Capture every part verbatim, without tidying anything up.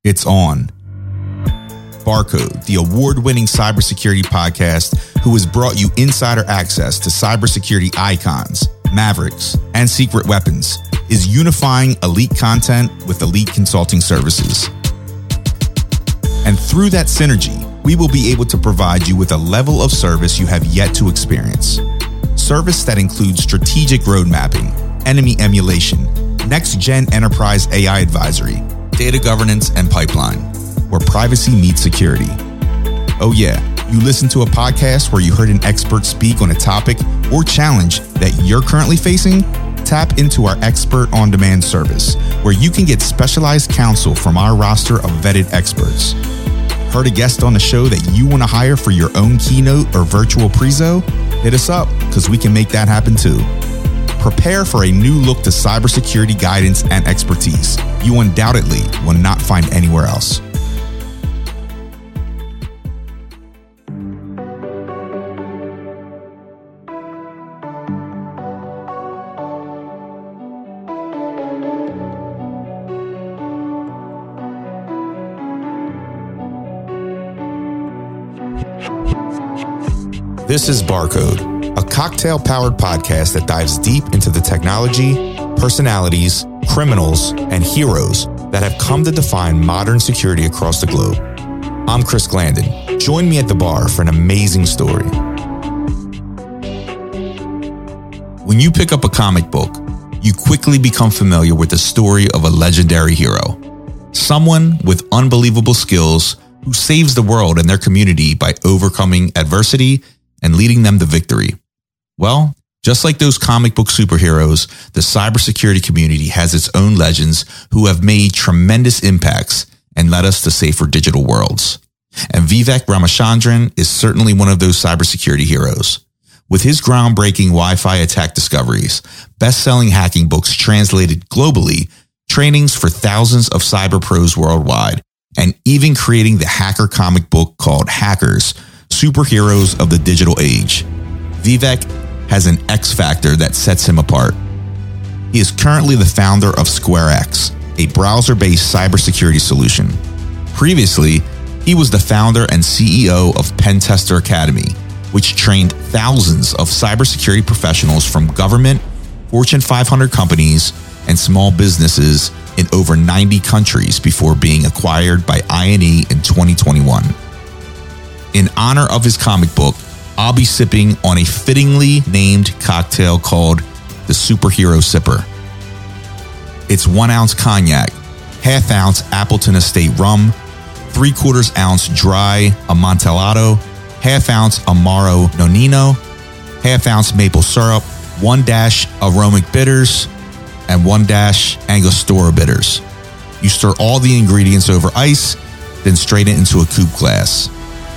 It's on. Barcode, the award-winning cybersecurity podcast who has brought you insider access to cybersecurity icons, mavericks, and secret weapons, is unifying elite content with elite consulting services. And through that synergy, we will be able to provide you with a level of service you have yet to experience. Service that includes strategic road mapping, enemy emulation, next-gen enterprise A I advisory, data governance, and pipeline, where privacy meets security. Oh yeah, you listen to a podcast where you heard an expert speak on a topic or challenge that you're currently facing? Tap into our Expert On Demand service, where you can get specialized counsel from our roster of vetted experts. Heard a guest on the show that you want to hire for your own keynote or virtual prezo? Hit us up, because we can make that happen too. Prepare for a new look to cybersecurity guidance and expertise you undoubtedly will not find anywhere else. This is Barcode, a cocktail-powered podcast that dives deep into the technology, personalities, criminals, and heroes that have come to define modern security across the globe. I'm Chris Glandon. Join me at the bar for an amazing story. When you pick up a comic book, you quickly become familiar with the story of a legendary hero. Someone with unbelievable skills who saves the world and their community by overcoming adversity and leading them to victory. Well, just like those comic book superheroes, the cybersecurity community has its own legends who have made tremendous impacts and led us to safer digital worlds. And Vivek Ramachandran is certainly one of those cybersecurity heroes. With his groundbreaking Wi-Fi attack discoveries, best-selling hacking books translated globally, trainings for thousands of cyber pros worldwide, and even creating the hacker comic book called Hackers, Superheroes of the Digital Age, Vivek has an X factor that sets him apart. He is currently the founder of SquareX, a browser-based cybersecurity solution. Previously, he was the founder and C E O of Pentester Academy, which trained thousands of cybersecurity professionals from government, Fortune five hundred companies, and small businesses in over ninety countries before being acquired by I N E in twenty twenty-one. In honor of his comic book, I'll be sipping on a fittingly named cocktail called the Superhero Sipper. It's one ounce cognac, half ounce Appleton Estate rum, three quarters ounce dry Amontillado, half ounce Amaro Nonino, half ounce maple syrup, one dash aromatic bitters, and one dash Angostura bitters. You stir all the ingredients over ice, then strain it into a coupe glass.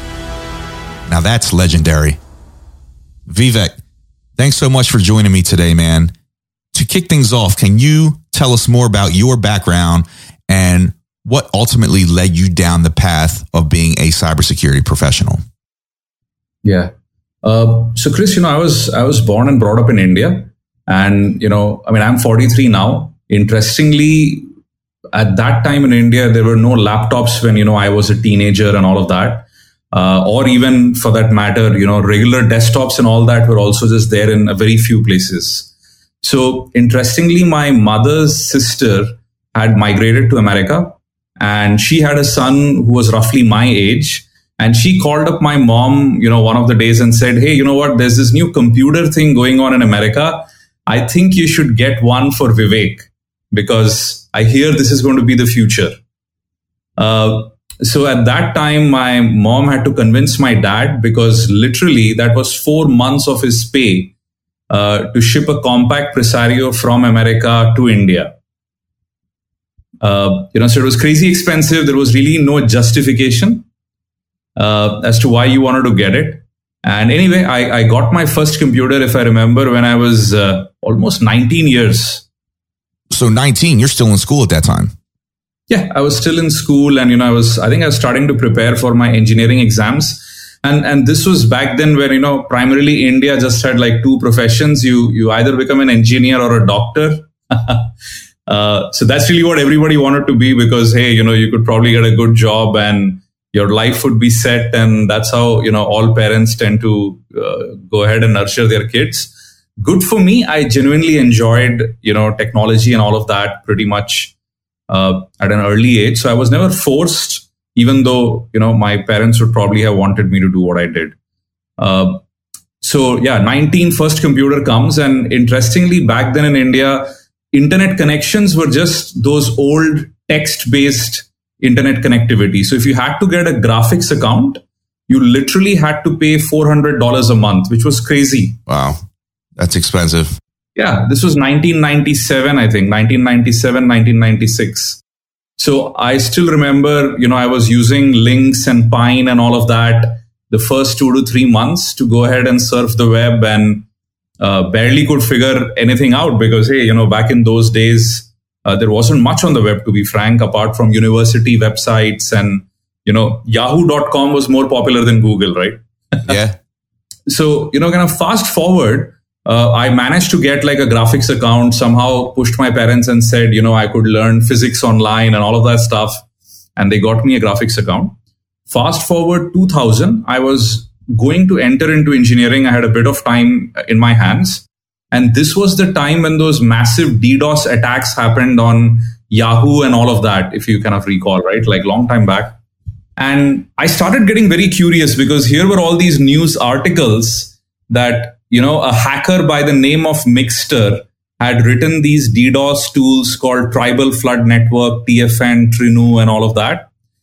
Now that's legendary. Vivek, thanks so much for joining me today, man. To kick things off, can you tell us more about your background and what ultimately led you down the path of being a cybersecurity professional? Yeah. Uh, so Chris, you know, I was I was born and brought up in India. And, you know, I mean, I'm forty-three now. Interestingly, at that time in India, there were no laptops when, you know, I was a teenager and all of that. Uh, or even for that matter, you know, regular desktops and all that were also just there in a very few places. So interestingly, my mother's sister had migrated to America, and she had a son who was roughly my age. And she called up my mom, you know, one of the days and said, hey, you know what, there's this new computer thing going on in America. I think you should get one for Vivek, because I hear this is going to be the future. Uh, So at that time, my mom had to convince my dad, because literally that was four months of his pay uh, to ship a compact Presario from America to India. Uh, you know, so it was crazy expensive. There was really no justification uh, as to why you wanted to get it. And anyway, I, I got my first computer, if I remember, when I was uh, almost nineteen years. So nineteen, you're still in school at that time. Yeah, I was still in school, and, you know, I was, I think I was starting to prepare for my engineering exams. And, and this was back then where, you know, primarily India just had like two professions. You, you either become an engineer or a doctor. Uh, so that's really what everybody wanted to be because, hey, you know, you could probably get a good job and your life would be set. And that's how, you know, all parents tend to uh, go ahead and nurture their kids. Good for me. I genuinely enjoyed, you know, technology and all of that pretty much uh, at an early age. So I was never forced, even though, you know, my parents would probably have wanted me to do what I did. Uh, so yeah, nineteen first computer comes. And interestingly, back then in India, internet connections were just those old text-based internet connectivity. So if you had to get a graphics account, you literally had to pay four hundred dollars a month, which was crazy. Wow. That's expensive. Yeah, this was nineteen ninety-seven, I think, nineteen ninety-seven, nineteen ninety-six. So I still remember, you know, I was using Lynx and Pine and all of that the first two to three months to go ahead and surf the web, and uh, barely could figure anything out because, hey, you know, back in those days, uh, there wasn't much on the web, to be frank, apart from university websites, and, you know, yahoo dot com was more popular than Google, right? Yeah. So, you know, kind of fast forward, Uh, I managed to get like a graphics account, somehow pushed my parents and said, you know, I could learn physics online and all of that stuff. And they got me a graphics account. Fast forward two thousand, I was going to enter into engineering. I had a bit of time in my hands. And this was the time when those massive DDoS attacks happened on Yahoo and all of that, if you kind of recall, right? Like long time back. And I started getting very curious because here were all these news articles that, you know, a hacker by the name of Mixter had written these DDoS tools called Tribal Flood Network, T F N, Trinu, and all of that.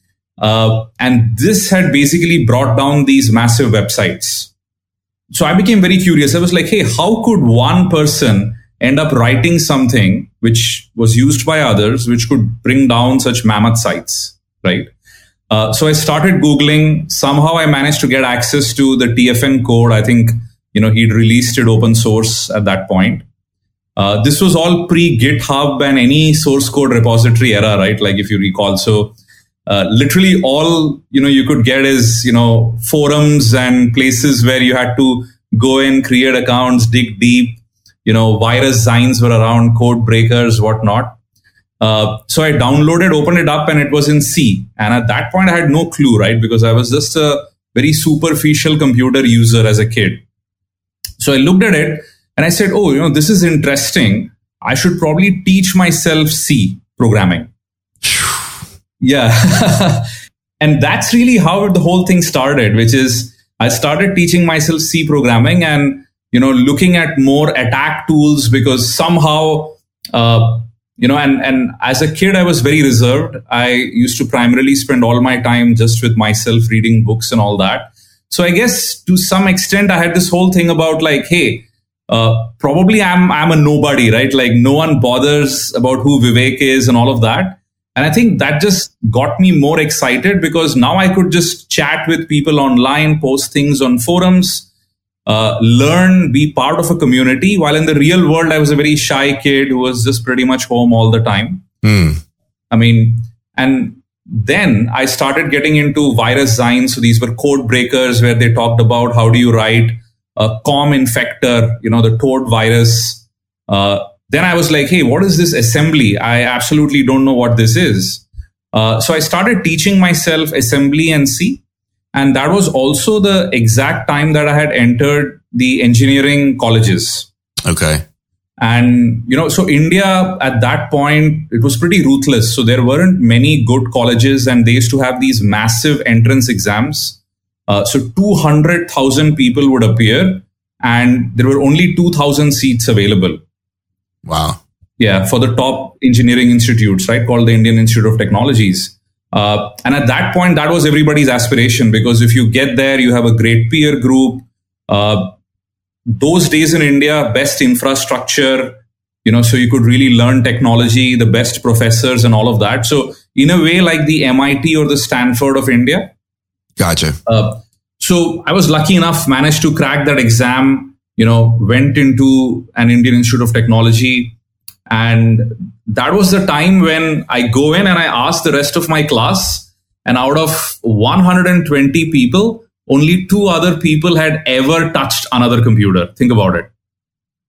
Uh, and this had basically brought down these massive websites. So I became very curious. I was like, hey, how could one person end up writing something which was used by others, which could bring down such mammoth sites, right? Uh, so I started Googling. Somehow I managed to get access to the T F N code. I think, you know, he'd released it open source at that point. Uh, this was all pre-GitHub and any source code repository era, right? Like if you recall. So uh, literally all, you know, you could get is, you know, forums and places where you had to go in, create accounts, dig deep. You know, virus signs were around, code breakers, whatnot. Uh, so I downloaded, opened it up, and it was in C. And at that point, I had no clue, right? Because I was just a very superficial computer user as a kid. So I looked at it and I said, oh, you know, this is interesting. I should probably teach myself C programming. Yeah. And that's really how the whole thing started, which is I started teaching myself C programming and, you know, looking at more attack tools because somehow, uh, you know, and, and as a kid, I was very reserved. I used to primarily spend all my time just with myself reading books and all that. So I guess to some extent, I had this whole thing about like, hey, uh, probably I'm I'm a nobody, right? Like no one bothers about who Vivek is and all of that. And I think that just got me more excited because now I could just chat with people online, post things on forums, uh, learn, be part of a community. While in the real world, I was a very shy kid who was just pretty much home all the time. Mm. I mean, and then I started getting into virus signs. So these were code breakers where they talked about how do you write a com infector, you know, the Toad virus. Uh, then I was like, hey, what is this assembly? I absolutely don't know what this is. Uh, so I started teaching myself assembly and C. And that was also the exact time that I had entered the engineering colleges. Okay. And, you know, so India at that point, it was pretty ruthless. So there weren't many good colleges and they used to have these massive entrance exams. Uh, so two hundred thousand people would appear and there were only two thousand seats available. Wow. Yeah, for the top engineering institutes, right, called the Indian Institute of Technologies. Uh, and at that point, that was everybody's aspiration because if you get there, you have a great peer group. Uh, Those days in India, best infrastructure, you know, so you could really learn technology, the best professors and all of that. So in a way, like the M I T or the Stanford of India. Gotcha. Uh, so I was lucky enough, managed to crack that exam, you know, went into an Indian Institute of Technology. And that was the time when I go in and I ask the rest of my class, and out of one hundred twenty people, only two other people had ever touched another computer. Think about it.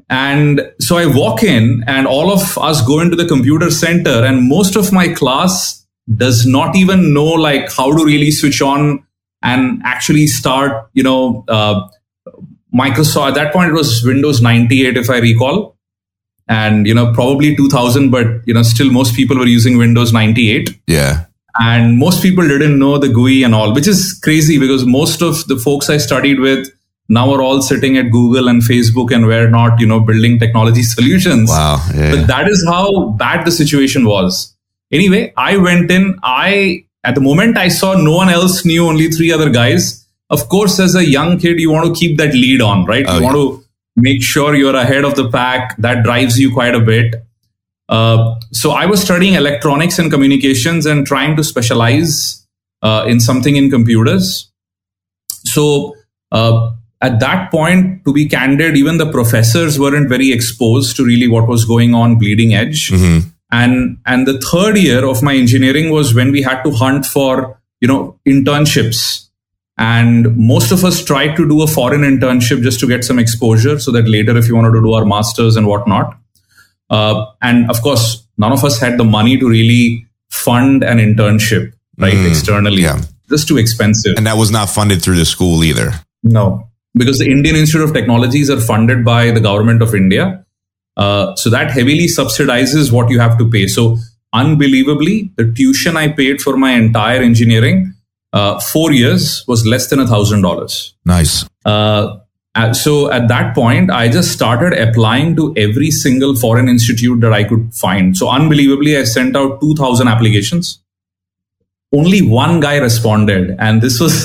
And so I walk in and all of us go into the computer center, and most of my class does not even know like how to really switch on and actually start, you know, uh, Microsoft. At that point, it was Windows ninety-eight, if I recall. And, you know, probably two thousand, but, you know, still most people were using Windows ninety-eight. Yeah. And most people didn't know the G U I and all, which is crazy because most of the folks I studied with now are all sitting at Google and Facebook and where not, you know, building technology solutions. Wow. Yeah. But that is how bad the situation was. Anyway, I went in. I, at the moment I saw no one else knew, only three other guys. Of course, as a young kid, you want to keep that lead on, right? Oh, you yeah. want to make sure you're ahead of the pack. That drives you quite a bit. Uh, so I was studying electronics and communications and trying to specialize uh, in something in computers. So uh, at that point, to be candid, even the professors weren't very exposed to really what was going on bleeding edge. Mm-hmm. And and the third year of my engineering was when we had to hunt for, you know, internships. And most of us tried to do a foreign internship just to get some exposure so that later, if you wanted to do our masters and whatnot. Uh, and of course, none of us had the money to really fund an internship, right, mm, externally. Yeah. Just too expensive. And that was not funded through the school either. No, because the Indian Institute of Technologies are funded by the government of India. Uh, so that heavily subsidizes what you have to pay. So unbelievably, the tuition I paid for my entire engineering, uh, four years was less than a thousand dollars. Nice. Uh, so at that point, I just started applying to every single foreign institute that I could find. So unbelievably, I sent out two thousand applications. Only one guy responded. And this was,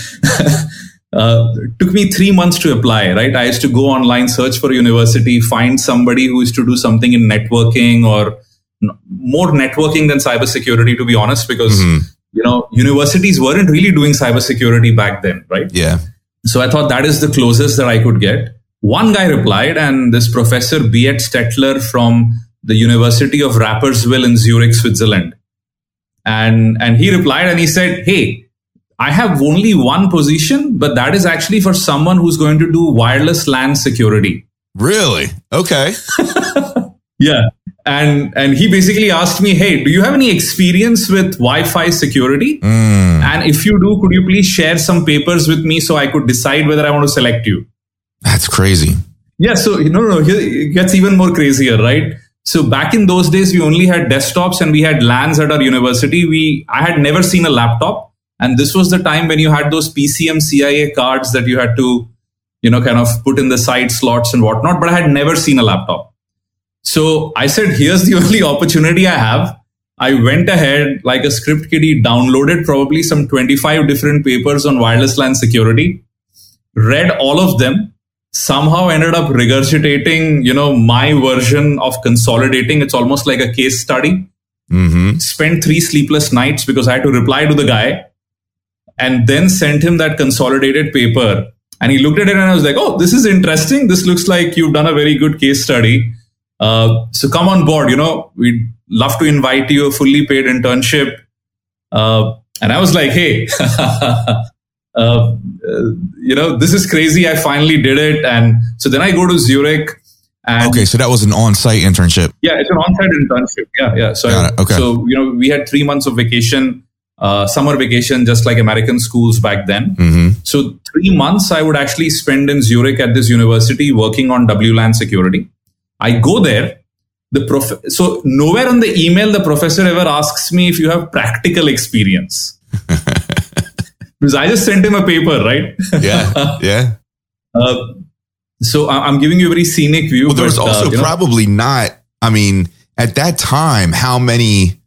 uh, took me three months to apply, right? I used to go online, search for a university, find somebody who used to do something in networking or more networking than cybersecurity, to be honest, because, mm-hmm. you know, universities weren't really doing cybersecurity back then, right? Yeah. So I thought that is the closest that I could get. One guy replied, and this Professor Beat Stettler from the University of Rapperswil in Zurich, Switzerland. And, and he replied and he said, hey, I have only one position, but that is actually for someone who's going to do wireless LAN security. Really? Okay. Yeah. And, and he basically asked me, hey, do you have any experience with Wi-Fi security? Mm. And if you do, could you please share some papers with me so I could decide whether I want to select you? That's crazy. Yeah. So, no, no, no, it gets even more crazier, right? So back in those days, we only had desktops and we had LANs at our university. We, I had never seen a laptop. And this was the time when you had those P C M C I A cards that you had to, you know, kind of put in the side slots and whatnot. But I had never seen a laptop. So I said, here's the only opportunity I have. I went ahead like a script kiddie, downloaded probably some twenty-five different papers on wireless LAN security, read all of them, somehow ended up regurgitating, you know, my version of consolidating. It's almost like a case study. Mm-hmm. Spent three sleepless nights because I had to reply to the guy and then sent him that consolidated paper. And he looked at it and I was like, oh, this is interesting. This looks like you've done a very good case study. Uh, so come on board, you know, we'd love to invite you a fully paid internship. Uh, and I was like, hey, uh, uh, you know, this is crazy. I finally did it. And so then I go to Zurich. And okay, so that was an on-site internship. Yeah, it's an on-site internship. Yeah, yeah. So, I, okay. so you know, we had three months of vacation, uh, summer vacation, just like American schools back then. Mm-hmm. So three months I would actually spend in Zurich at this university working on W LAN security. I go there. The prof- so nowhere on the email the professor ever asks me if you have practical experience. Because I just sent him a paper, right? Yeah, yeah. Uh, so I'm giving you a very scenic view. Well, there was but, also uh, probably know, not, I mean, at that time, how many,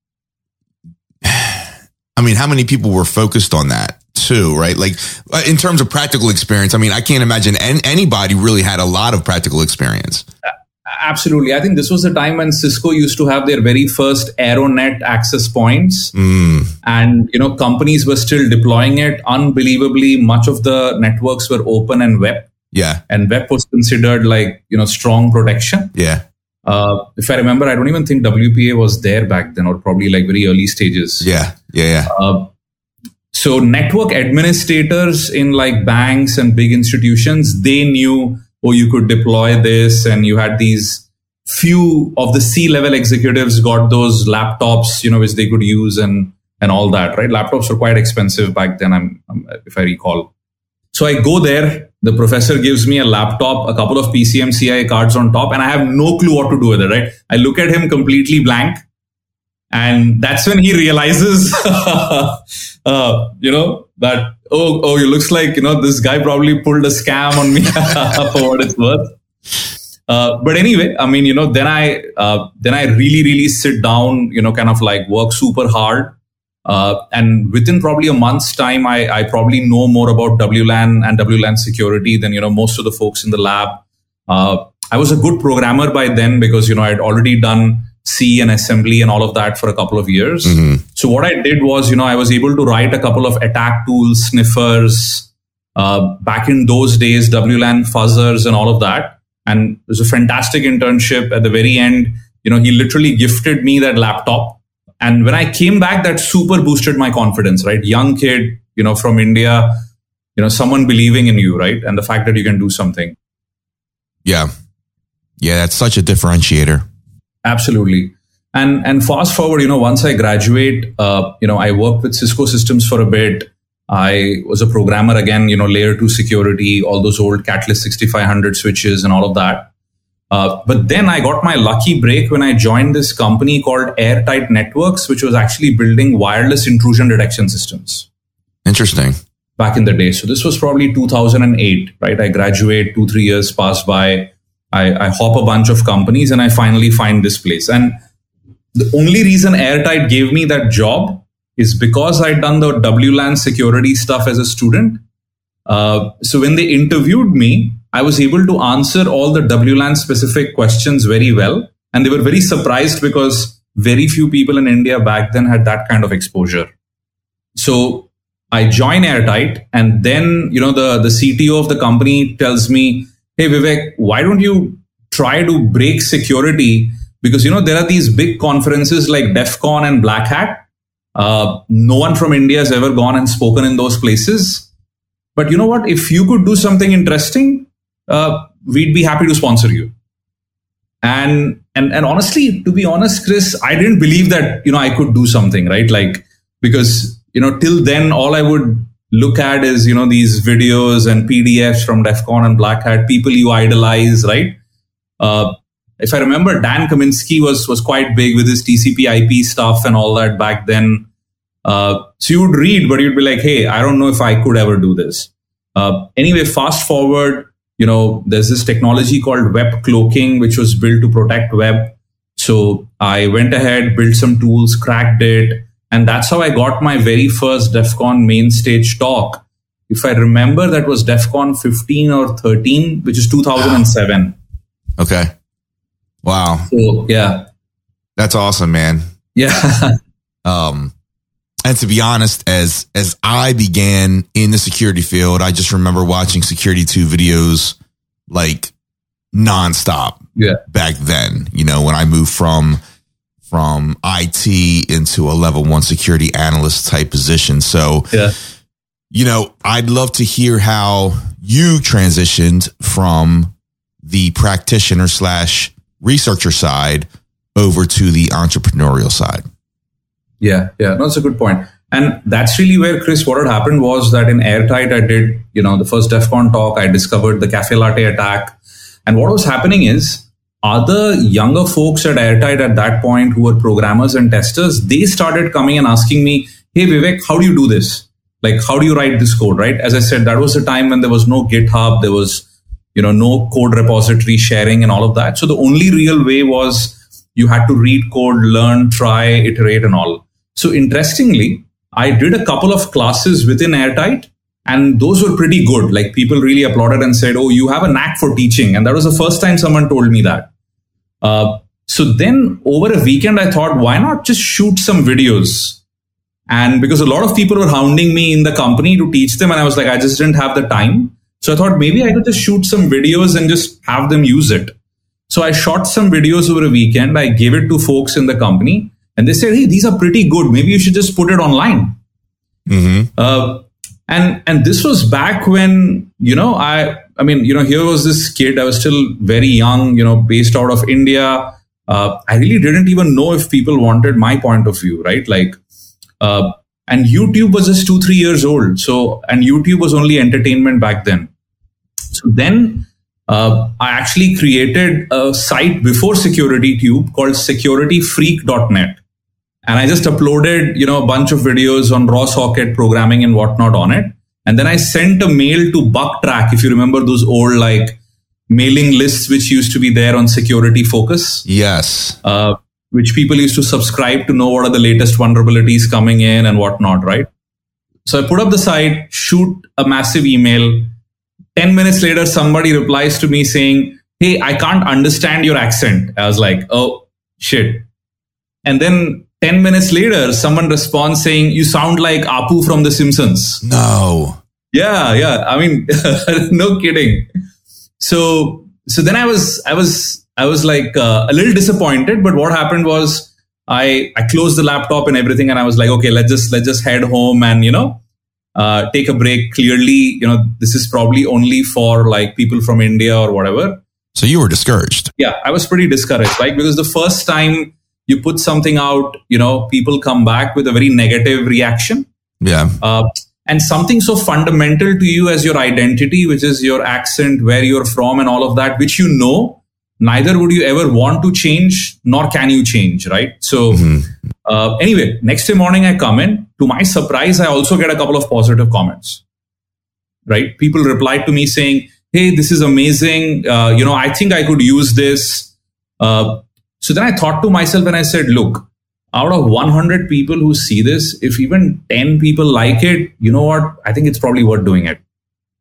I mean, how many people were focused on that? Too, right? Like in terms of practical experience, I mean, I can't imagine an- anybody really had a lot of practical experience. Absolutely. I think this was the time when Cisco used to have their very first AeroNet access points. Mm. And, you know, companies were still deploying it. Unbelievably, much of the networks were open and web. Yeah. And web was considered like, you know, strong protection. Yeah. Uh, if I remember, I don't even think W P A was there back then, or probably like very early stages. Yeah. Yeah. Yeah. Uh, So network administrators in like banks and big institutions, they knew oh, you could deploy this, and you had these few of the C-level executives got those laptops, you know, which they could use and and all that, right? Laptops were quite expensive back then, I'm, I'm, if I recall. So I go there, the professor gives me a laptop, a couple of P C M C I cards on top, and I have no clue what to do with it, right? I look at him completely blank, and that's when he realizes, uh, you know, that, oh, oh, it looks like, you know, this guy probably pulled a scam on me for what it's worth. Uh, but anyway, I mean, you know, then I, uh, then I really, really sit down, you know, kind of like work super hard. Uh, and within probably a month's time, I, I probably know more about W LAN and W LAN security than, you know, most of the folks in the lab. Uh, I was a good programmer by then because, you know, I'd already done C and assembly and all of that for a couple of years. Mm-hmm. So what I did was, you know, I was able to write a couple of attack tools, sniffers, uh, back in those days, W LAN fuzzers and all of that. And it was a fantastic internship. At the very end, you know, he literally gifted me that laptop. And when I came back, that super boosted my confidence, right? Young kid, you know, from India, you know, someone believing in you, right? And the fact that you can do something. Yeah. Yeah, that's such a differentiator. Absolutely. And and fast forward, you know, once I graduate, uh, you know, I worked with Cisco Systems for a bit. I was a programmer again, you know, layer two security, all those old Catalyst sixty-five hundred switches and all of that. Uh, but then I got my lucky break when I joined this company called Airtight Networks, which was actually building wireless intrusion detection systems. Interesting. Back in the day. So this was probably two thousand eight, right? I graduate, two, three years pass by. I, I hop a bunch of companies and I finally find this place. And the only reason Airtight gave me that job is because I'd done the W LAN security stuff as a student. Uh, so when they interviewed me, I was able to answer all the W LAN specific questions very well. And they were very surprised because very few people in India back then had that kind of exposure. So I join Airtight, and then, you know, the, the C T O of the company tells me, hey, Vivek, why don't you try to break security? Because, you know, there are these big conferences like DEF CON and Black Hat. Uh, no one from India has ever gone and spoken in those places. But you know what? If you could do something interesting, uh, we'd be happy to sponsor you. And, and, and honestly, to be honest, Chris, I didn't believe that, you know, I could do something, right? Like, because, you know, till then, all I would look at is, you know, these videos and P D Fs from DEF CON and Black Hat, people you idolize, right? Uh, if I remember, Dan Kaminsky was, was quite big with his T C P I P stuff and all that back then. Uh, so you would read, but you'd be like, hey, I don't know if I could ever do this. Uh, anyway, fast forward, you know, there's this technology called web cloaking, which was built to protect web. So I went ahead, built some tools, cracked it. And that's how I got my very first DEF CON main stage talk. If I remember, that was DEF CON fifteen or thirteen, which is two thousand seven. Okay. Wow. So, yeah. That's awesome, man. Yeah. um, and to be honest, as as I began in the security field, I just remember watching Security two videos like nonstop. Yeah. Back then, you know, when I moved from from I T into a level one security analyst type position. So, yeah. you know, I'd love to hear how you transitioned from the practitioner slash researcher side over to the entrepreneurial side. Yeah, yeah, no, that's a good point. And that's really where, Chris, what had happened was that in Airtight, I did, you know, the first DEF CON talk, I discovered the Cafe Latte attack. And what was happening is other younger folks at Airtight at that point who were programmers and testers, they started coming and asking me, hey, Vivek, how do you do this? Like, how do you write this code, right? As I said, that was a time when there was no GitHub, there was, you know, no code repository sharing and all of that. So the only real way was you had to read code, learn, try, iterate and all. So interestingly, I did a couple of classes within Airtight, and those were pretty good. Like, people really applauded and said, oh, you have a knack for teaching. And that was the first time someone told me that. Uh, so then over a weekend, I thought, why not just shoot some videos? And because a lot of people were hounding me in the company to teach them, and I was like, I just didn't have the time. So I thought maybe I could just shoot some videos and just have them use it. So I shot some videos over a weekend. I gave it to folks in the company, and they said, hey, these are pretty good. Maybe you should just put it online. Mm-hmm. Uh, and and this was back when, you know, I I mean, you know, here was this kid. I was still very young, you know, based out of India. Uh, I really didn't even know if people wanted my point of view, right? Like, uh, and YouTube was just two, three years old. So, and YouTube was only entertainment back then. So then uh, I actually created a site before SecurityTube called security freak dot net. And I just uploaded, you know, a bunch of videos on raw socket programming and whatnot on it. And then I sent a mail to Bucktrack, if you remember those old like mailing lists which used to be there on Security Focus. Yes. Uh, which people used to subscribe to know what are the latest vulnerabilities coming in and whatnot, right? So I put up the site, shoot a massive email. ten minutes later, somebody replies to me saying, hey, I can't understand your accent. I was like, oh, shit. And then ten minutes later, someone responds saying, you sound like Apu from The Simpsons. No. Yeah, yeah. I mean, no kidding. So, so then I was, I was, I was like uh, a little disappointed. But what happened was, I I closed the laptop and everything, and I was like, okay, let's just let's just head home and you know, uh, take a break. Clearly, you know, this is probably only for like people from India or whatever. So you were discouraged. Yeah, I was pretty discouraged, like because the first time you put something out, you know, people come back with a very negative reaction. Yeah. Uh, and something so fundamental to you as your identity, which is your accent, where you're from and all of that, which you know, neither would you ever want to change, nor can you change, right? So mm-hmm. uh, anyway, next day morning I come in. To my surprise, I also get a couple of positive comments, right? People replied to me saying, hey, this is amazing. Uh, you know, I think I could use this. Uh, so then I thought to myself and I said, look, out of one hundred people who see this, if even ten people like it, you know what? I think it's probably worth doing it.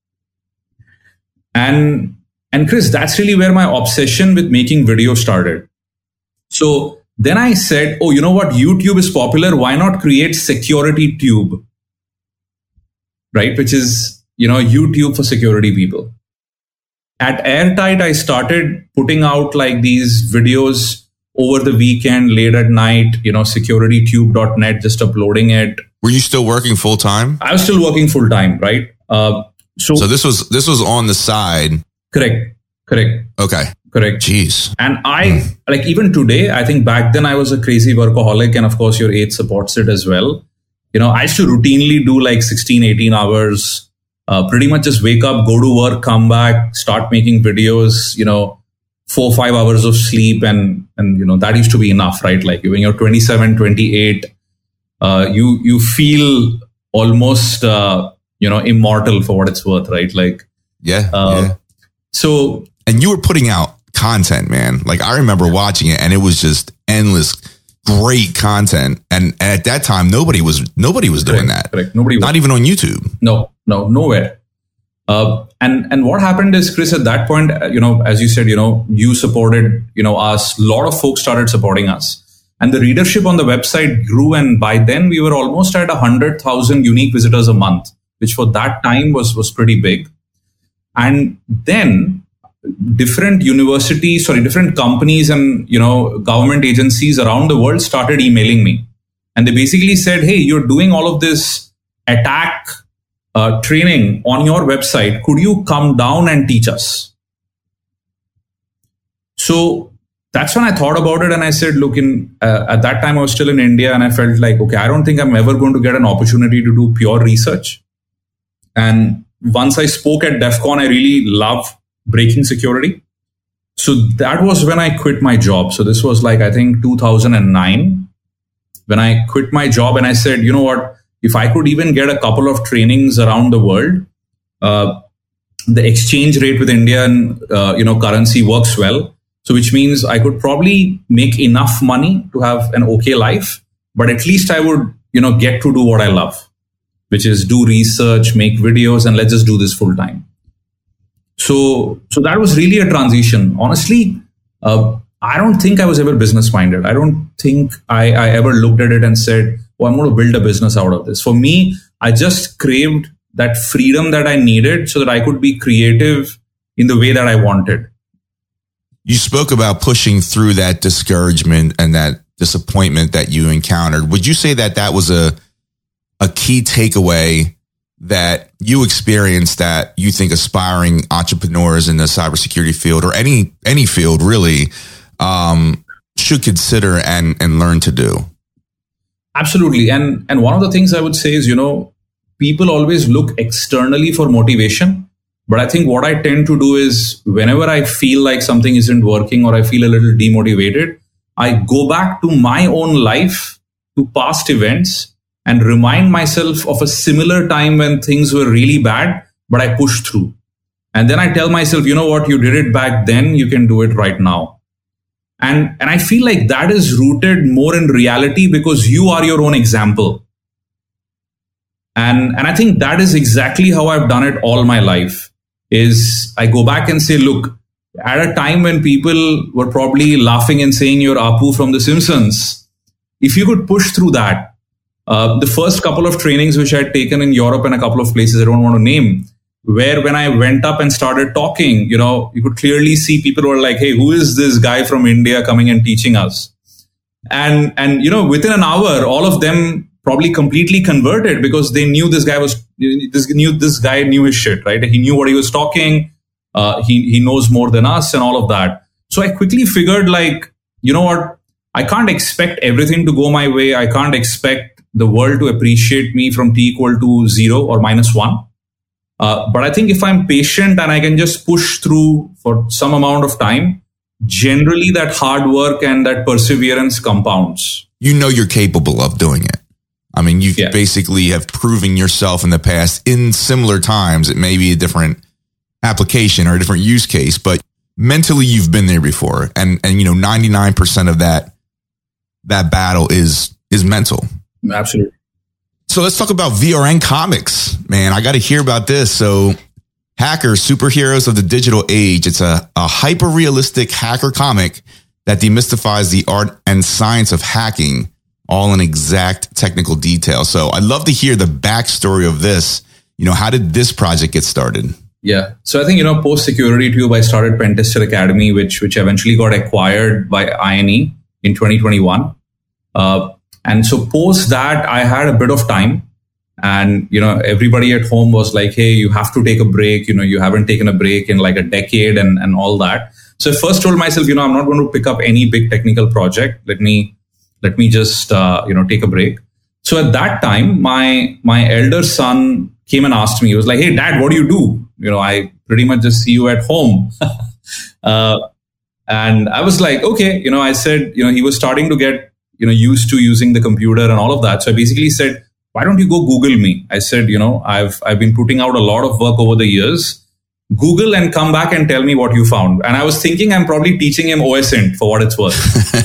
And, and Chris, that's really where my obsession with making video started. So then I said, oh, you know what? YouTube is popular. Why not create SecurityTube? Right? Which is, you know, YouTube for security people. At Airtight, I started putting out like these videos over the weekend, late at night, you know, security tube dot net, just uploading it. Were you still working full time? I was still working full time, right? Uh, so, so this was this was on the side. Correct. Correct. Okay. Correct. Jeez. And I, mm. like even today, I think back then I was a crazy workaholic, and of course your age supports it as well. You know, I used to routinely do like sixteen, eighteen hours, uh, pretty much just wake up, go to work, come back, start making videos, you know, four, five hours of sleep. And, and, you know, that used to be enough, right? Like when you're twenty-seven, twenty-eight, uh, you, you feel almost, uh, you know, immortal for what it's worth, right? Like, yeah, uh, yeah. So, and you were putting out content, man. Like I remember watching it and it was just endless, great content. And, and at that time, nobody was, nobody was doing correct, that. Correct. Nobody was. Not even on YouTube. No, no, nowhere. Uh, and, and what happened is, Chris, at that point, you know, as you said, you know, you supported, you know, us, a lot of folks started supporting us, and the readership on the website grew. And by then we were almost at a hundred thousand unique visitors a month, which for that time was, was pretty big. And then different universities, sorry, different companies and, you know, government agencies around the world started emailing me. And they basically said, hey, you're doing all of this attack uh, training on your website. Could you come down and teach us? So that's when I thought about it. And I said, look, in uh, at that time I was still in India, and I felt like, okay, I don't think I'm ever going to get an opportunity to do pure research. And once I spoke at DEF CON, I really love breaking security. So that was when I quit my job. So this was like, I think two thousand nine, when I quit my job, and I said, you know what, if I could even get a couple of trainings around the world, uh, the exchange rate with Indian, uh, you know, currency works well. So which means I could probably make enough money to have an okay life, but at least I would, you know, get to do what I love, which is do research, make videos, and let's just do this full time. So, so that was really a transition. Honestly, uh, I don't think I was ever business minded. I don't think I, I ever looked at it and said, oh, I'm going to build a business out of this. For me, I just craved that freedom that I needed so that I could be creative in the way that I wanted. You spoke about pushing through that discouragement and that disappointment that you encountered. Would you say that that was a, a key takeaway that you experience that you think aspiring entrepreneurs in the cybersecurity field or any any field really um, should consider and and learn to do? Absolutely. And and one of the things I would say is, you know, people always look externally for motivation. But I think what I tend to do is whenever I feel like something isn't working or I feel a little demotivated, I go back to my own life, to past events, and remind myself of a similar time when things were really bad, but I pushed through. And then I tell myself, you know what, you did it back then, you can do it right now. And, and I feel like that is rooted more in reality because you are your own example. And, and I think that is exactly how I've done it all my life. Is I go back and say, look, at a time when people were probably laughing and saying you're Apu from The Simpsons, if you could push through that, uh, the first couple of trainings which I had taken in Europe and a couple of places I don't want to name, where when I went up and started talking, you know, you could clearly see people were like, hey, who is this guy from India coming and teaching us? And, and you know, within an hour, all of them probably completely converted because they knew this guy was this knew this guy knew his shit, right? He knew what he was talking. Uh, he he knows more than us and all of that. So I quickly figured, like, you know what? I can't expect everything to go my way. I can't expect the world to appreciate me from t equal to zero or minus one. Uh, but I think if I'm patient and I can just push through for some amount of time, generally that hard work and that perseverance compounds. You know you're capable of doing it. I mean, you yeah. basically have proven yourself in the past in similar times. It may be a different application or a different use case, but mentally you've been there before. And, and you know, ninety-nine percent of that, that battle is, is mental. Absolutely. So let's talk about V R N Comics, man. I got to hear about this. So Hackers, Superheroes of the Digital Age. It's a, a hyper-realistic hacker comic that demystifies the art and science of hacking, all in exact technical detail. So I'd love to hear the backstory of this. You know, how did this project get started? Yeah. So I think, you know, post Security Tube, I started Pentester Academy, which which eventually got acquired by I N E in twenty twenty-one. Uh, and so post that, I had a bit of time. And, you know, everybody at home was like, hey, you have to take a break. You know, you haven't taken a break in like a decade and, and all that. So I first told myself, you know, I'm not going to pick up any big technical project. Let me Let me just, uh, you know, take a break. So at that time, my my elder son came and asked me, he was like, hey, Dad, what do you do? You know, I pretty much just see you at home. uh, and I was like, okay, you know, I said, you know, he was starting to get, you know, used to using the computer and all of that. So I basically said, why don't you go Google me? I said, you know, I've I've been putting out a lot of work over the years. Google and come back and tell me what you found. And I was thinking I'm probably teaching him O S I N T for what it's worth.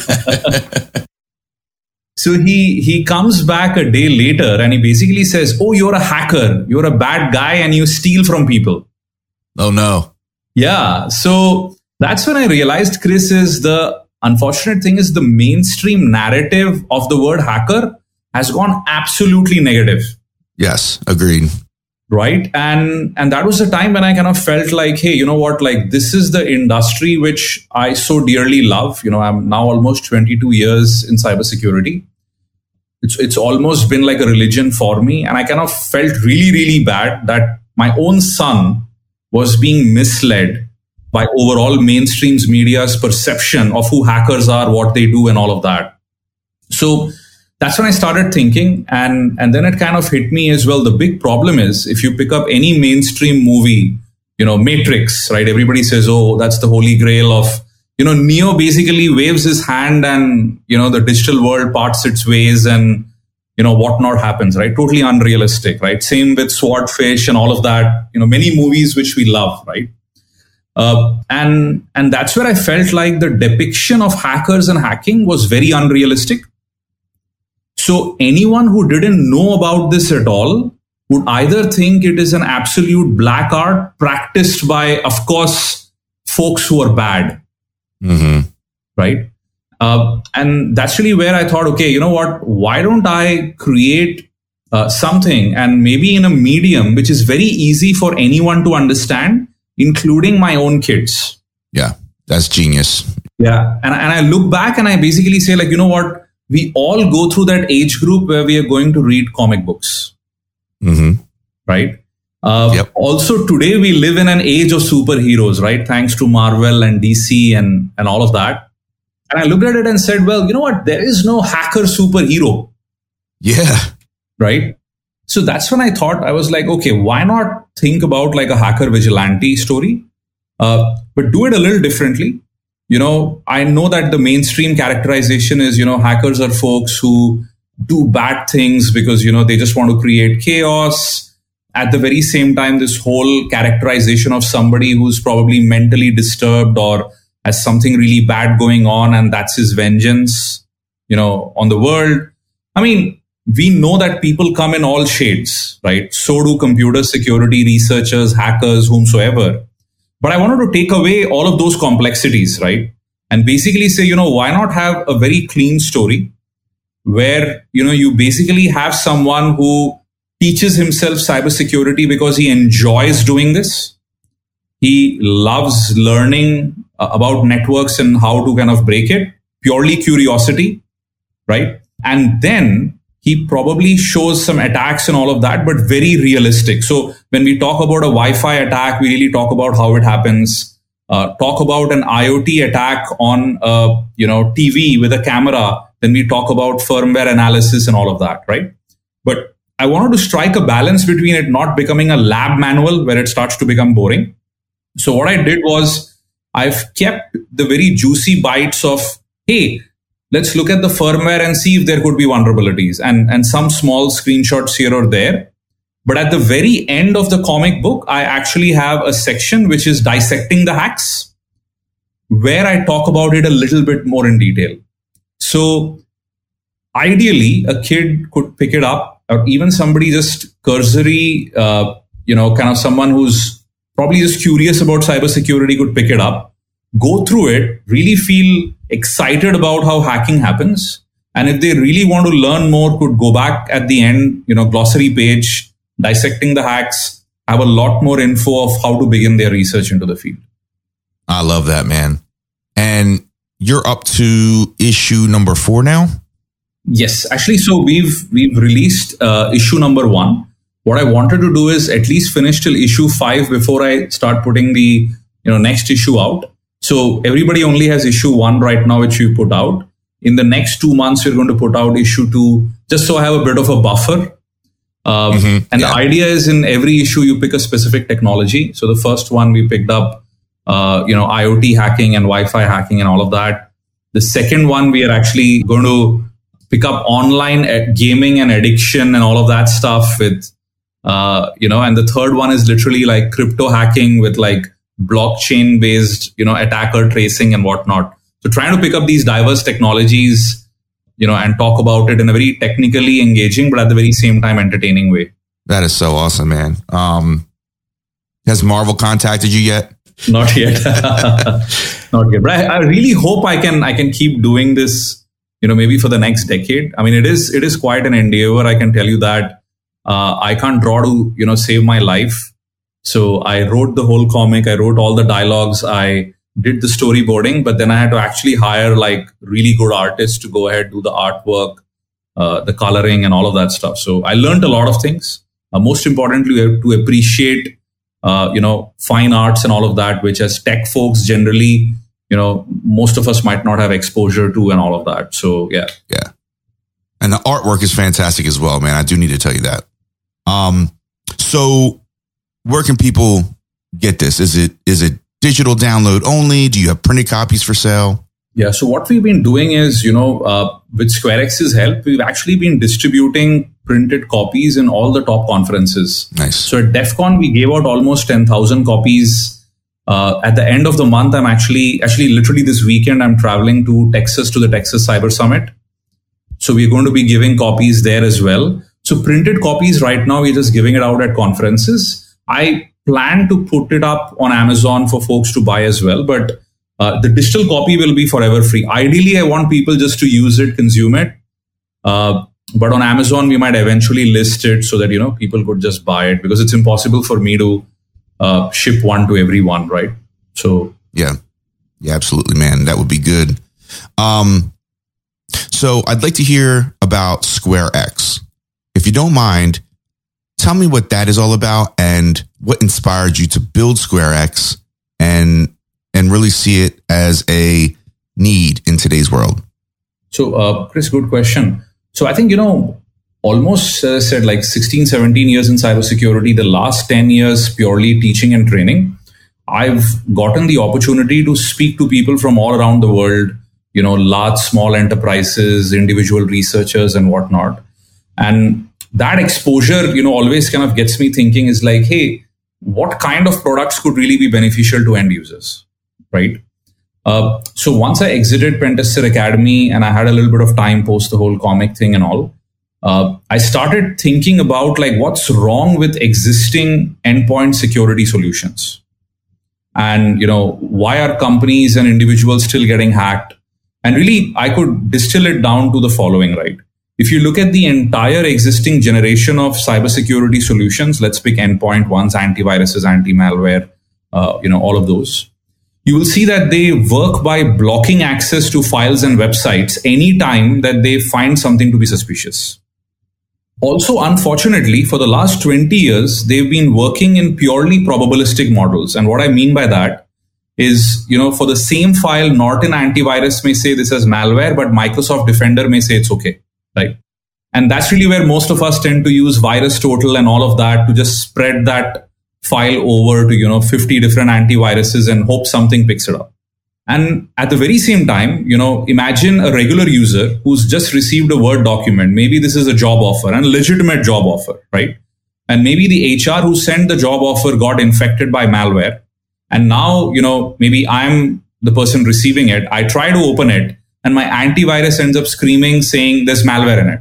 So he he comes back a day later and he basically says, oh, you're a hacker. You're a bad guy and you steal from people. Oh, no. Yeah. So that's when I realized, Chris, is the unfortunate thing is the mainstream narrative of the word hacker has gone absolutely negative. Yes, agreed. Right. And and that was the time when I kind of felt like, hey, you know what, like this is the industry which I so dearly love. You know, I'm now almost twenty-two years in cybersecurity. It's it's almost been like a religion for me. And I kind of felt really, really bad that my own son was being misled by overall mainstream media's perception of who hackers are, what they do, and all of that. So that's when I started thinking, and, and then it kind of hit me as well. The big problem is if you pick up any mainstream movie, you know, Matrix, right? Everybody says, oh, that's the holy grail of, you know, Neo basically waves his hand and, you know, the digital world parts its ways and, you know, whatnot happens, right? Totally unrealistic, right? Same with Swordfish and all of that, you know, many movies which we love, right? Uh, and, and that's where I felt like the depiction of hackers and hacking was very unrealistic. So anyone who didn't know about this at all would either think it is an absolute black art practiced by, of course, folks who are bad. Mm-hmm. Right? Uh, and that's really where I thought, okay, you know what? Why don't I create uh, something and maybe in a medium which is very easy for anyone to understand, including my own kids? Yeah, that's genius. Yeah. And, and I look back and I basically say, like, you know what? We all go through that age group where we are going to read comic books. Mm-hmm. right? Uh, yep. Also, today we live in an age of superheroes, right? Thanks to Marvel and D C and, and all of that. And I looked at it and said, well, you know what? There is no hacker superhero. Yeah. Right? So that's when I thought, I was like, okay, why not think about like a hacker vigilante story, uh, but do it a little differently. You know, I know that the mainstream characterization is, you know, hackers are folks who do bad things because, you know, they just want to create chaos. At the very same time, this whole characterization of somebody who's probably mentally disturbed or has something really bad going on, and that's his vengeance, you know, on the world. I mean, we know that people come in all shades, right? So do computer security researchers, hackers, whomsoever. But I wanted to take away all of those complexities, right? And basically say, you know, why not have a very clean story where, you know, you basically have someone who teaches himself cybersecurity because he enjoys doing this. He loves learning about networks and how to kind of break it, purely curiosity, right? And then he probably shows some attacks and all of that, but very realistic. So when we talk about a Wi-Fi attack, we really talk about how it happens. Uh, talk about an IoT attack on a, you know, T V with a camera, then we talk about firmware analysis and all of that, right? But I wanted to strike a balance between it not becoming a lab manual where it starts to become boring. So what I did was I've kept the very juicy bites of, hey, let's look at the firmware and see if there could be vulnerabilities, and, and some small screenshots here or there. But at the very end of the comic book, I actually have a section which is dissecting the hacks, where I talk about it a little bit more in detail. So ideally, a kid could pick it up, or even somebody just cursory, uh, you know, kind of someone who's probably just curious about cybersecurity could pick it up, go through it, really feel excited about how hacking happens. And if they really want to learn more, could go back at the end, you know, glossary page, dissecting the hacks, have a lot more info of how to begin their research into the field. I love that, man. And you're up to issue number four now? Yes, actually, so we've we've released uh, issue number one. What I wanted to do is at least finish till issue five before I start putting the you know next issue out. So everybody only has issue one right now, which we put out. In the next two months, we're going to put out issue two, just so I have a bit of a buffer. Um, mm-hmm, and yeah. The idea is in every issue, you pick a specific technology. So the first one we picked up, uh, you know, IoT hacking and Wi-Fi hacking and all of that. The second one, we are actually going to pick up online gaming and addiction and all of that stuff with, uh, you know, and the third one is literally like crypto hacking with like blockchain based, you know, attacker tracing and whatnot. So trying to pick up these diverse technologies, you know, and talk about it in a very technically engaging, but at the very same time, entertaining way. That is so awesome, man. Um, has Marvel contacted you yet? Not yet. Not yet. But I, I really hope I can, I can keep doing this, you know, maybe for the next decade. I mean, it is, it is quite an endeavor. I can tell you that. Uh, I can't draw to, you know, save my life. So I wrote the whole comic. I wrote all the dialogues. I did the storyboarding, but then I had to actually hire like really good artists to go ahead, do the artwork, uh, the coloring and all of that stuff. So I learned a lot of things. Uh, most importantly, we have to appreciate, uh, you know, fine arts and all of that, which as tech folks generally, you know, most of us might not have exposure to and all of that. So, yeah. Yeah. And the artwork is fantastic as well, man. I do need to tell you that. Um, so where can people get this? Is it, is it digital download only? Do you have printed copies for sale? Yeah. So what we've been doing is, you know, uh, with SquareX's help, we've actually been distributing printed copies in all the top conferences. Nice. So at DEF CON, we gave out almost ten thousand copies. Uh, at the end of the month, I'm actually, actually literally this weekend, I'm traveling to Texas to the Texas Cyber Summit. So we're going to be giving copies there as well. So printed copies right now, we're just giving it out at conferences. I plan to put it up on Amazon for folks to buy as well. But uh, the digital copy will be forever free. Ideally, I want people just to use it, consume it. Uh, but on Amazon, we might eventually list it so that, you know, people could just buy it, because it's impossible for me to uh, ship one to everyone, right? So, yeah. Yeah, absolutely, man. That would be good. Um, so I'd like to hear about SquareX. If you don't mind, tell me what that is all about and what inspired you to build SquareX and and really see it as a need in today's world? So, uh, Chris, good question. So I think, you know, almost uh, said like sixteen, seventeen years in cybersecurity, the last ten years purely teaching and training. I've gotten the opportunity to speak to people from all around the world, you know, large, small enterprises, individual researchers and whatnot. And that exposure, you know, always kind of gets me thinking is like, hey, what kind of products could really be beneficial to end users, right? Uh, so once I exited Pentester Academy and I had a little bit of time post the whole comic thing and all, uh, I started thinking about like what's wrong with existing endpoint security solutions. And, you know, why are companies and individuals still getting hacked? And really, I could distill it down to the following, right? If you look at the entire existing generation of cybersecurity solutions, let's pick endpoint ones, antiviruses, anti-malware, uh, you know, all of those. You will see that they work by blocking access to files and websites anytime that they find something to be suspicious. Also, unfortunately, for the last twenty years, they've been working in purely probabilistic models. And what I mean by that is, you know, for the same file, Norton Antivirus may say this is malware, but Microsoft Defender may say it's okay, right? And that's really where most of us tend to use VirusTotal and all of that to just spread that file over to, you know, fifty different antiviruses and hope something picks it up. And at the very same time, you know, imagine a regular user who's just received a Word document. Maybe this is a job offer, and a legitimate job offer, right? And maybe the H R who sent the job offer got infected by malware. And now, you know, maybe I'm the person receiving it. I try to open it and my antivirus ends up screaming saying there's malware in it.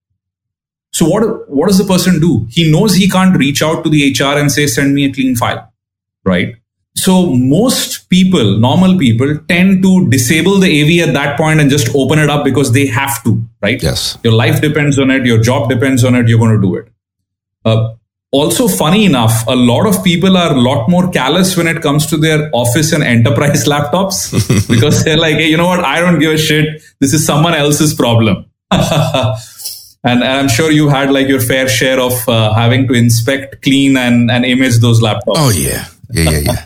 So what, what does the person do? He knows he can't reach out to the H R and say, send me a clean file, right? So most people, normal people, tend to disable the A V at that point and just open it up because they have to, right? Yes. Your life depends on it. Your job depends on it. You're going to do it. Uh, also, funny enough, a lot of people are a lot more callous when it comes to their office and enterprise laptops because they're like, hey, you know what? I don't give a shit. This is someone else's problem. And, and I'm sure you had like your fair share of uh, having to inspect, clean, and, and image those laptops. Oh, yeah. Yeah, yeah, yeah.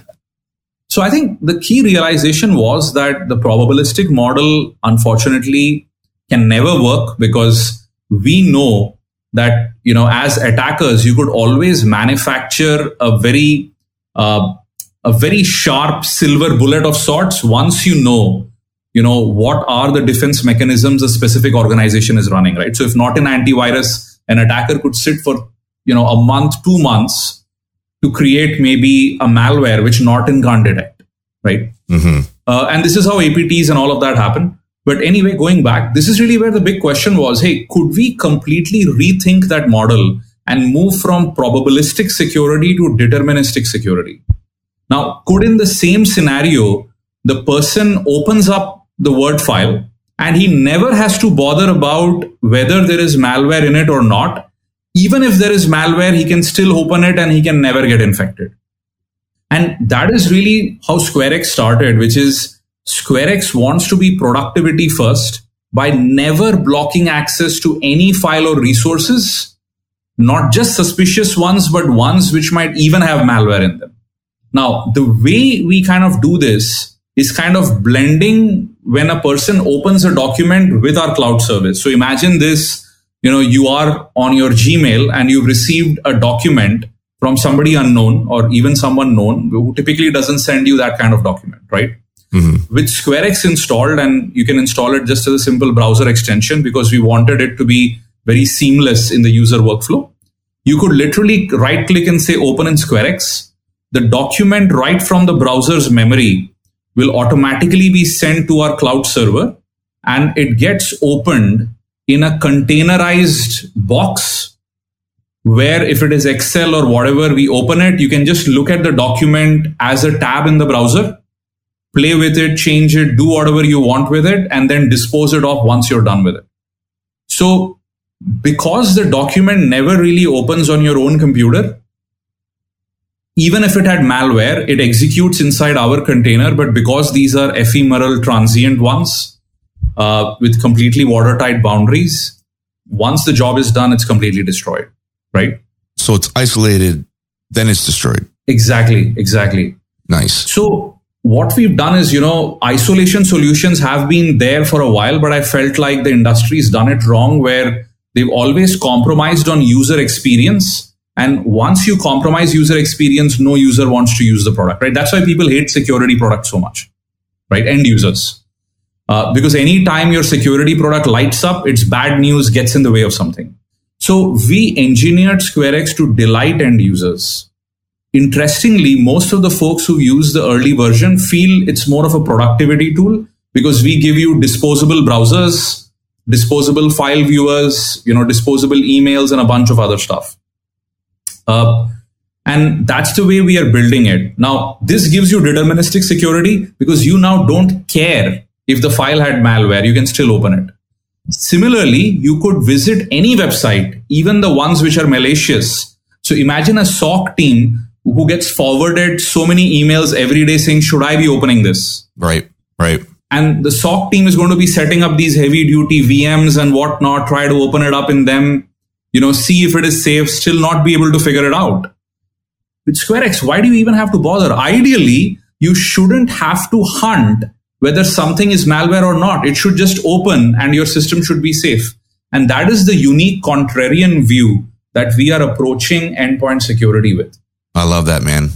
So I think the key realization was that the probabilistic model, unfortunately, can never work because we know that, you know, as attackers, you could always manufacture a very, uh, a very sharp silver bullet of sorts once you know, you know, what are the defense mechanisms a specific organization is running, right? So if not an antivirus, an attacker could sit for, you know, a month, two months to create maybe a malware which Norton can't detect, right? Mm-hmm. Uh, and this is how A P Ts and all of that happen. But anyway, going back, this is really where the big question was, hey, could we completely rethink that model and move from probabilistic security to deterministic security? Now, could in the same scenario, the person opens up the Word file and he never has to bother about whether there is malware in it or not. Even if there is malware, he can still open it and he can never get infected. And that is really how SquareX started, which is SquareX wants to be productivity first by never blocking access to any file or resources, not just suspicious ones, but ones which might even have malware in them. Now, the way we kind of do this is kind of blending when a person opens a document with our cloud service. So imagine this, you know, you are on your Gmail and you've received a document from somebody unknown or even someone known who typically doesn't send you that kind of document, right? Mm-hmm. With SquareX installed, and you can install it just as a simple browser extension because we wanted it to be very seamless in the user workflow. You could literally right click and say open in SquareX. The document right from the browser's memory will automatically be sent to our cloud server and it gets opened in a containerized box where if it is Excel or whatever, we open it, you can just look at the document as a tab in the browser, play with it, change it, do whatever you want with it, and then dispose it off once you're done with it. So because the document never really opens on your own computer, even if it had malware, it executes inside our container. But because these are ephemeral, transient ones uh, with completely watertight boundaries, once the job is done, it's completely destroyed, right? So it's isolated, then it's destroyed. Exactly, exactly. Nice. So what we've done is, you know, isolation solutions have been there for a while, but I felt like the industry's done it wrong, where they've always compromised on user experience. And once you compromise user experience, no user wants to use the product, right? That's why people hate security products so much, right? End users. Uh, because anytime your security product lights up, it's bad news gets in the way of something. So we engineered SquareX to delight end users. Interestingly, most of the folks who use the early version feel it's more of a productivity tool, because we give you disposable browsers, disposable file viewers, you know, disposable emails, and a bunch of other stuff. Uh, and that's the way we are building it. Now, this gives you deterministic security because you now don't care if the file had malware, you can still open it. Similarly, you could visit any website, even the ones which are malicious. So imagine a S O C team who gets forwarded so many emails every day saying, should I be opening this? Right, right. And the S O C team is going to be setting up these heavy duty V Ms and whatnot, try to open it up in them, you know, see if it is safe, still not be able to figure it out. With SquareX, why do you even have to bother? Ideally, you shouldn't have to hunt whether something is malware or not. It should just open and your system should be safe. And that is the unique contrarian view that we are approaching endpoint security with. I love that, man.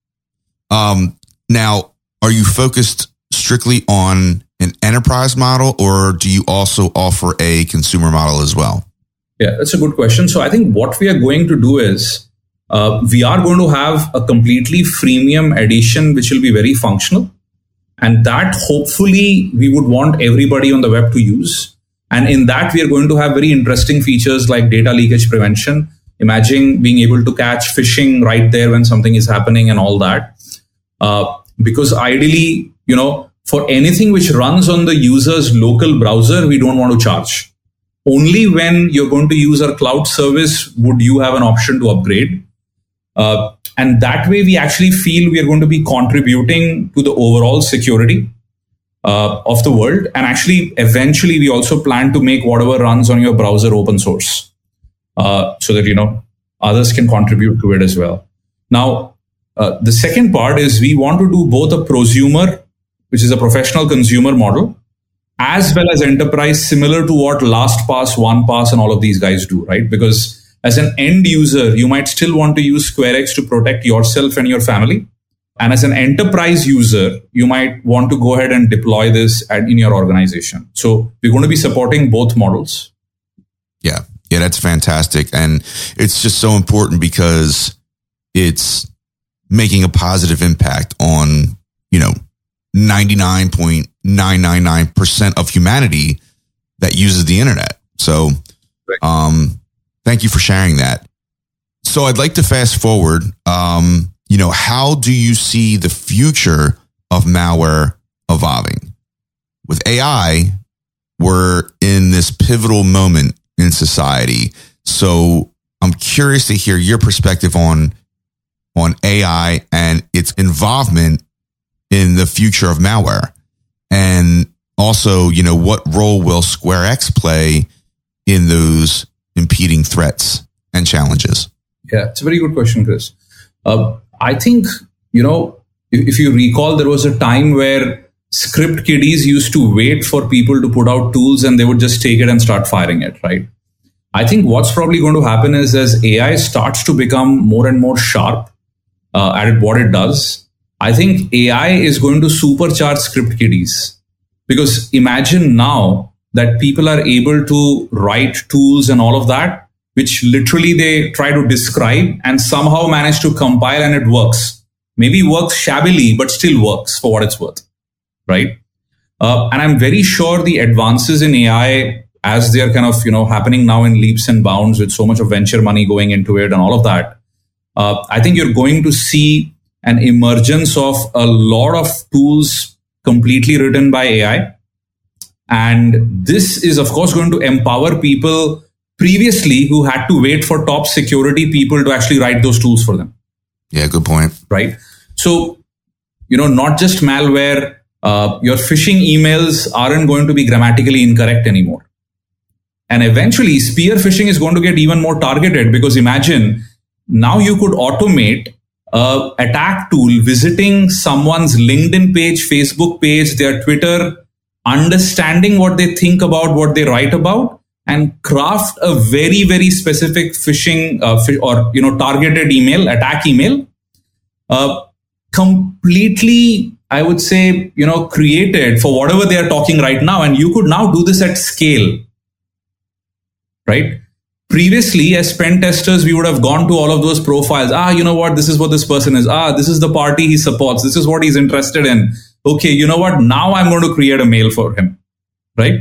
Um, now, are you focused strictly on an enterprise model, or do you also offer a consumer model as well? Yeah, that's a good question. So I think what we are going to do is uh, we are going to have a completely freemium edition, which will be very functional. And that hopefully we would want everybody on the web to use. And in that, we are going to have very interesting features like data leakage prevention. Imagine being able to catch phishing right there when something is happening and all that. Uh, because ideally, you know, for anything which runs on the user's local browser, we don't want to charge. Only when you're going to use our cloud service would you have an option to upgrade. Uh, and that way, we actually feel we are going to be contributing to the overall security uh, of the world. And actually, eventually, we also plan to make whatever runs on your browser open source uh, so that, you know, others can contribute to it as well. Now, uh, the second part is we want to do both a prosumer, which is a professional consumer model, as well as enterprise, similar to what LastPass, OnePass, and all of these guys do, right? Because as an end user, you might still want to use SquareX to protect yourself and your family. And as an enterprise user, you might want to go ahead and deploy this at, in your organization. So we're going to be supporting both models. Yeah, yeah, that's fantastic. And it's just so important because it's making a positive impact on, you know, ninety-nine point nine nine nine percent of humanity that uses the internet. So, um, thank you for sharing that. So I'd like to fast forward. Um, you know, how do you see the future of malware evolving? With A I, we're in this pivotal moment in society. So I'm curious to hear your perspective on, on A I and its involvement in the future of malware. And also, you know, what role will SquareX play in those impeding threats and challenges? Yeah, it's a very good question, Chris. Uh, I think, you know, if, if you recall, there was a time where script kiddies used to wait for people to put out tools and they would just take it and start firing it, right? I think what's probably going to happen is as A I starts to become more and more sharp uh, at what it does, I think A I is going to supercharge script kiddies. Because imagine now that people are able to write tools and all of that, which literally they try to describe and somehow manage to compile and it works. Maybe works shabbily, but still works for what it's worth, right? Uh, and I'm very sure the advances in A I, as they're kind of, you know, happening now in leaps and bounds with so much of venture money going into it and all of that, uh, I think you're going to see an emergence of a lot of tools completely written by A I. And this is, of course, going to empower people previously who had to wait for top security people to actually write those tools for them. Yeah, good point. Right. So, you know, not just malware, uh, your phishing emails aren't going to be grammatically incorrect anymore. And eventually, spear phishing is going to get even more targeted because imagine now you could automate a attack tool visiting someone's LinkedIn page, Facebook page, their Twitter, understanding what they think about, what they write about, and craft a very, very specific phishing uh, or you know targeted email, attack email, uh, completely, I would say, you know, created for whatever they are talking right now. And you could now do this at scale, right? Previously, as pen testers, we would have gone to all of those profiles. Ah, you know what? This is what this person is. Ah, this is the party he supports. This is what he's interested in. Okay, you know what? Now I'm going to create a mail for him, right?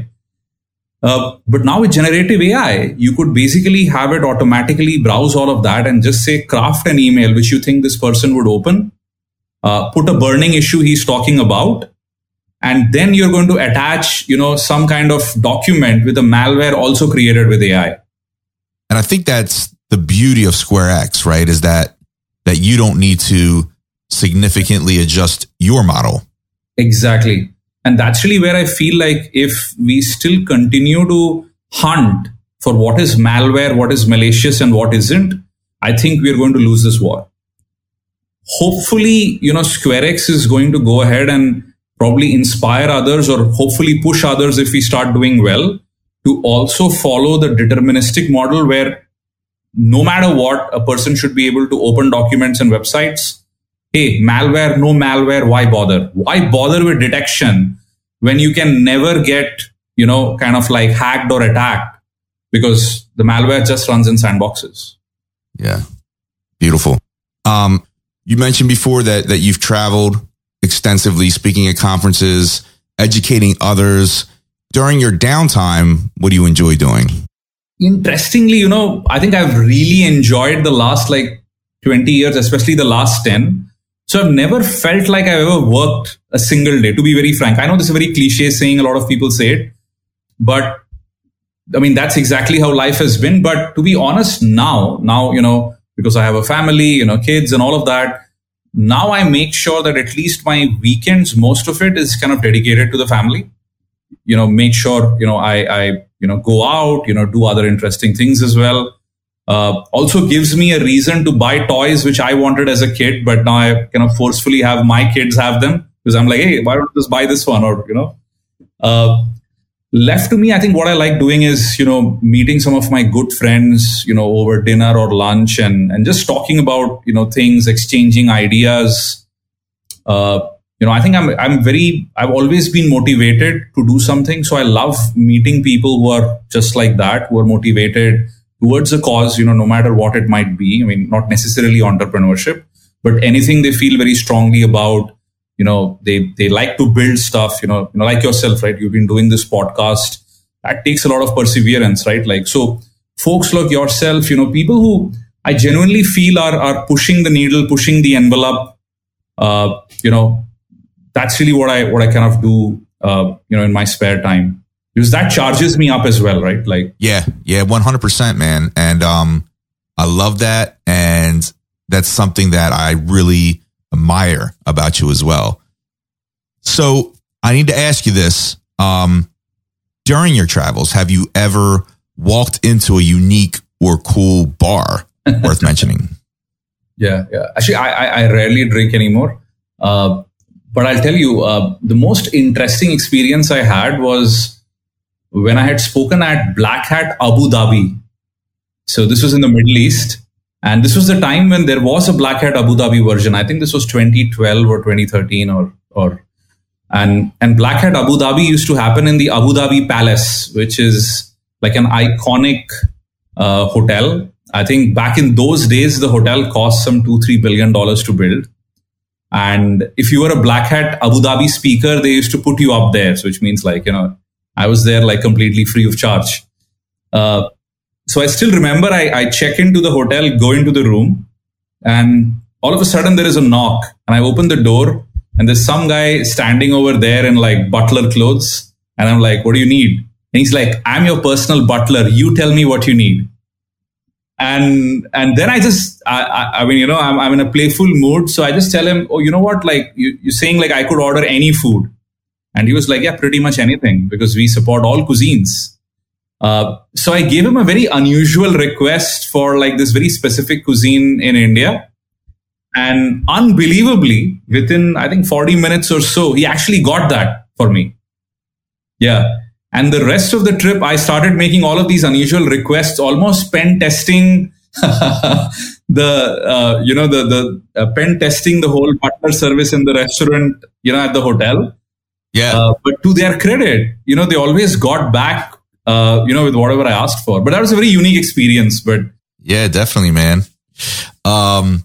Uh, but now with generative A I, you could basically have it automatically browse all of that and just say, craft an email which you think this person would open, uh, put a burning issue he's talking about, and then you're going to attach, you know, some kind of document with a malware also created with A I. And I think that's the beauty of SquareX, right? Is that that you don't need to significantly adjust your model. Exactly. And that's really where I feel like if we still continue to hunt for what is malware, what is malicious, and what isn't, I think we're going to lose this war. Hopefully, you know, SquareX is going to go ahead and probably inspire others or hopefully push others if we start doing well, to also follow the deterministic model where no matter what, a person should be able to open documents and websites. Hey, malware, no malware, why bother? Why bother with detection when you can never get, you know, kind of like hacked or attacked because the malware just runs in sandboxes? Yeah. Beautiful. Um, you mentioned before that, that you've traveled extensively, speaking at conferences, educating others. During your downtime, what do you enjoy doing? Interestingly, you know, I think I've really enjoyed the last like twenty years, especially the last ten. So I've never felt like I've ever worked a single day, to be very frank. I know this is a very cliche saying, a lot of people say it, but I mean, that's exactly how life has been. But to be honest, now, now, you know, because I have a family, you know, kids and all of that, now I make sure that at least my weekends, most of it is kind of dedicated to the family. You know, make sure, you know, I, I, you know, go out, you know, do other interesting things as well. Uh, also gives me a reason to buy toys, which I wanted as a kid, but now I kind of forcefully have my kids have them because I'm like, hey, why don't you just buy this one? Or, you know, uh, left to me, I think what I like doing is, you know, meeting some of my good friends, you know, over dinner or lunch and, and just talking about, you know, things, exchanging ideas. Uh, you know, I think I'm, I'm very, I've always been motivated to do something. So I love meeting people who are just like that, who are motivated towards a cause, you know, no matter what it might be. I mean, not necessarily entrepreneurship, but anything they feel very strongly about. You know, they, they like to build stuff, you know, you know, like yourself, right? You've been doing this podcast. That takes a lot of perseverance, right? Like, so folks like yourself, you know, people who I genuinely feel are, are pushing the needle, pushing the envelope, uh, you know, that's really what I, what I kind of do, uh, you know, in my spare time, because that charges me up as well, right? Like, yeah, yeah, one hundred percent, man. And, um, I love that. And that's something that I really admire about you as well. So I need to ask you this. Um, during your travels, have you ever walked into a unique or cool bar worth mentioning? Yeah, yeah. Actually, I, I, I rarely drink anymore. Uh, but I'll tell you, uh, the most interesting experience I had was when I had spoken at Black Hat Abu Dhabi. So this was in the Middle East. And this was the time when there was a Black Hat Abu Dhabi version. I think this was twenty twelve or twenty thirteen or, or, and, and Black Hat Abu Dhabi used to happen in the Abu Dhabi Palace, which is like an iconic uh, hotel. I think back in those days, the hotel cost some two, three billion dollars to build. And if you were a Black Hat Abu Dhabi speaker, they used to put you up there. So which means like, you know, I was there like completely free of charge. Uh, So I still remember I, I check into the hotel, go into the room, and all of a sudden there is a knock. And I open the door and there's some guy standing over there in like butler clothes. And I'm like, what do you need? And he's like, I'm your personal butler. You tell me what you need. And and then I just, I, I, I mean, you know, I'm, I'm in a playful mood. So I just tell him, oh, you know what? Like you, you're saying like I could order any food. And he was like, yeah, pretty much anything because we support all cuisines. Uh, so I gave him a very unusual request for like this very specific cuisine in India. And unbelievably, within, I think, forty minutes or so, he actually got that for me. Yeah. And the rest of the trip, I started making all of these unusual requests, almost pen testing the, uh, you know, the, the uh, pen testing the whole butler service in the restaurant, you know, at the hotel. Yeah. Uh, but to their credit, you know, they always got back, uh, you know, with whatever I asked for. But that was a very unique experience. But yeah, definitely, man. Um,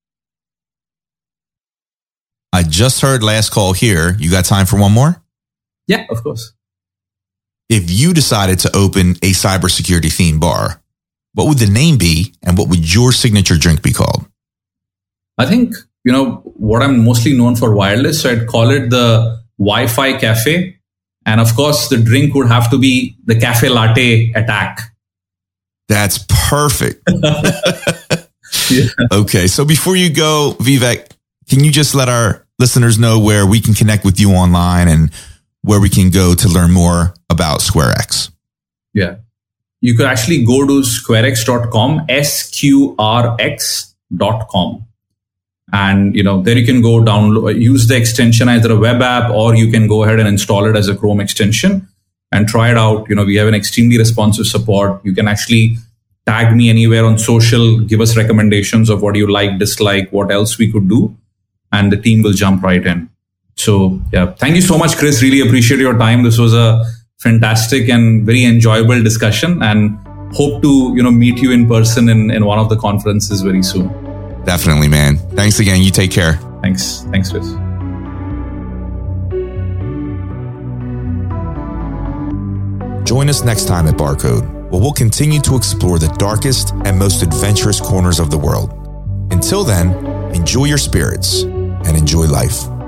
I just heard last call here. You got time for one more? Yeah, of course. If you decided to open a cybersecurity themed bar, what would the name be and what would your signature drink be called? I think, you know, what I'm mostly known for wireless, so I'd call it the Wi-Fi Cafe. And of course, the drink would have to be the Cafe Latte Attack. That's perfect. Yeah. Okay, so before you go, Vivek, can you just let our listeners know where we can connect with you online and where we can go to learn more about SquareX? Yeah. You could actually go to squarex dot com, S Q R X dot com. And, you know, there you can go download, use the extension, either a web app, or you can go ahead and install it as a Chrome extension and try it out. You know, we have an extremely responsive support. You can actually tag me anywhere on social, give us recommendations of what you like, dislike, what else we could do. And the team will jump right in. So, yeah, thank you so much, Chris. Really appreciate your time. This was a fantastic and very enjoyable discussion, and hope to, you know, meet you in person in, in one of the conferences very soon. Definitely, man. Thanks again. You take care. Thanks. Thanks, Chris. Join us next time at Barcode, where we'll continue to explore the darkest and most adventurous corners of the world. Until then, enjoy your spirits and enjoy life.